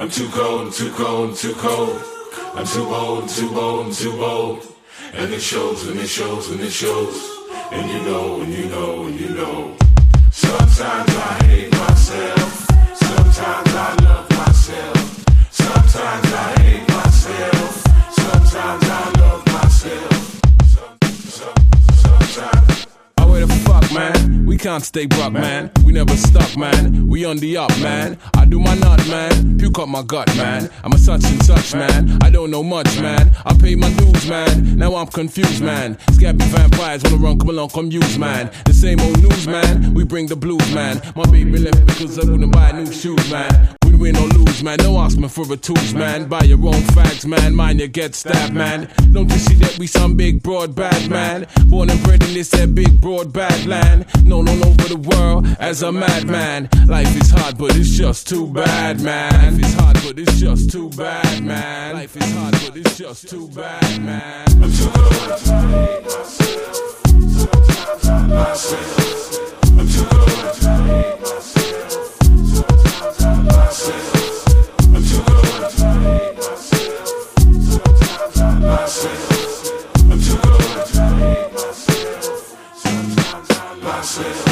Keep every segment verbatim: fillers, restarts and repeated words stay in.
I'm too cold, I'm too cold, I'm too cold. I'm too bold, I'm too bold, I'm too bold. And it shows, and it shows, and it shows. And you know, and you know, and you know. Sometimes I hate myself. Sometimes I love myself. Sometimes I hate myself. Sometimes I love myself. Some, some, sometimes. Oh, where the fuck, man? We can't stay broke, man. We never stuck, man. We on the up, man. I do my nut, man. Puke up my gut, man. I'm a such and such, man. I don't know much, man. I pay my dues, man. Now I'm confused, man. Scabby vampires wanna run, come along, come use, man. The same old news, man. We bring the blues, man. My baby left because I wouldn't buy new shoes, man. We win or lose, man. No ask me for the tools, man. Buy your own fags, man. Mine you get stabbed, man. Don't you see that we some big broad bad, man? Born and bred in this that big broad bad land. Known all over the world as a madman. Life is hard, but it's just too bad, man. Life is hard, but it's just too bad, man. Life is hard, but it's just too bad, man. I'm too cold to hate myself. Sometimes I myself. I'm too cold to hate myself. Sometimes I myself. I'm too cold to hate myself. Sometimes I myself. I'm too cold to hate myself. Sometimes I myself.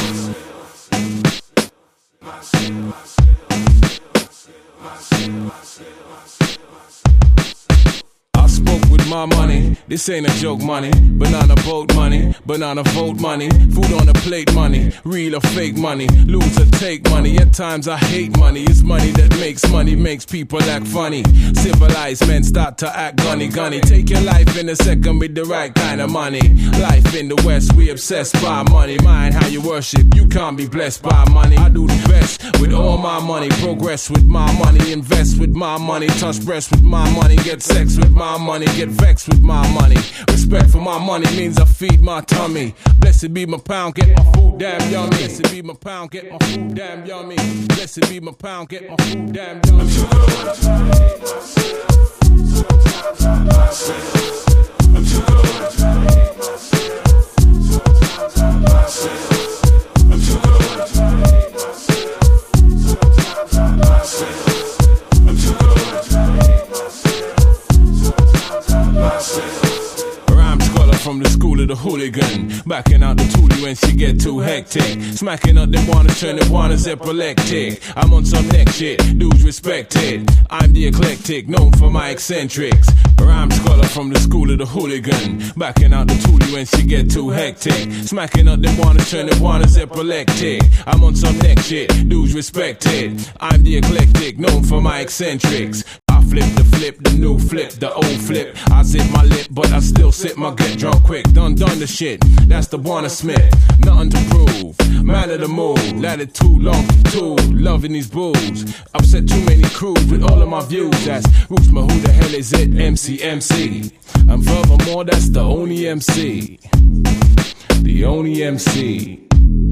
I spoke with my money, this ain't a joke money. Banana boat money, banana vote money. Food on a plate money, real or fake money. Lose or take money, at times I hate money. It's money that makes money, makes people act funny. Civilized men start to act gunny gunny. Take your life in a second with the right kind of money. Life in the West, we obsessed by money. Mind how you worship, you can't be blessed by money. I do the best with all my money. Progress with my money, invest with my money. Touch breasts with my money, get sex with my money. Get vexed with my money. Respect for my money means I feed my tummy. Blessed be my pound, get my food damn yummy. Blessed be my pound, get my food damn yummy. Blessed be my pound, get my food damn yummy. I'm too cold to hate myself. Sometimes I myself. I'm too cold to hate myself. Sometimes I myself. I'm too cold to hate myself. Sometimes I myself. I'm too cold to hate myself. Sometimes I myself. Rhyme scholar from the school of the hooligan. Backing out the toolie when she get too hectic. Smacking up them wanna turn the wannas epileptic. I'm on some next shit, dudes respect it. I'm the eclectic, known for my eccentrics. Rhyme scholar from the school of the hooligan. Backing out the toolie when she get too hectic. Smacking up them wanna turn the wannas epileptic. I'm on some next shit, dudes respect it. I'm the eclectic, known for my eccentrics. Flip the flip, the new flip, the old flip. I zip my lip, but I still sip my get drunk quick. Done, done the shit. That's the Warner Smith. Nothing to prove. Man of the move. Let it too long, too. Loving these bulls. Upset too many crews with all of my views. That's Roots, but who the hell is it? M C M C. And furthermore, that's the only M C. The only M C.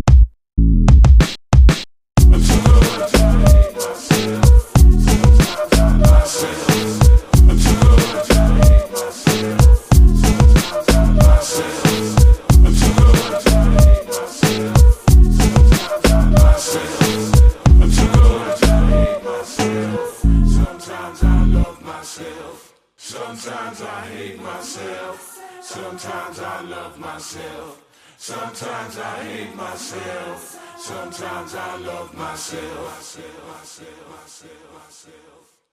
I'm too cold to hate myself. I'm too cold to hate myself. Sometimes I myself. I'm too cold to hate myself. Sometimes I myself. I'm too cold to hate myself. Sometimes I love myself. Sometimes I hate myself. Sometimes I love myself. Sometimes I hate myself. Sometimes I love myself.